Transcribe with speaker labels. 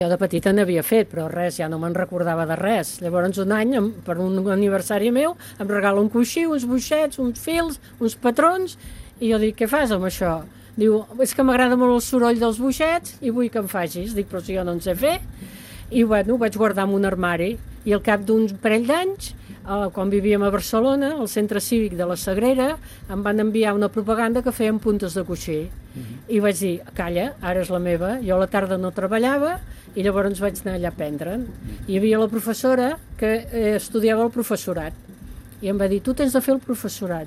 Speaker 1: Jo de petita n'havia fet, però res, ja no me'n recordava de res. Llavors un any, per un aniversari meu, em regala un coixí, uns boixets, uns fils, uns patrons, i jo dic, què fas amb això? Diu, és que m'agrada molt el soroll dels boixets i vull que em facis. Dic, però si jo no en sé fer. I bueno, ho vaig guardar en un armari. I al cap d'un parell d'anys, quan vivíem a Barcelona, al centre cívic de la Sagrera, em van enviar una propaganda que feien puntes de coixí. I vaig dir, calla, ara és la meva. Jo a la tarda no treballava i llavors vaig anar allà a aprendre'n. Hi havia la professora que estudiava el professorat i em va dir, tu tens de fer el professorat.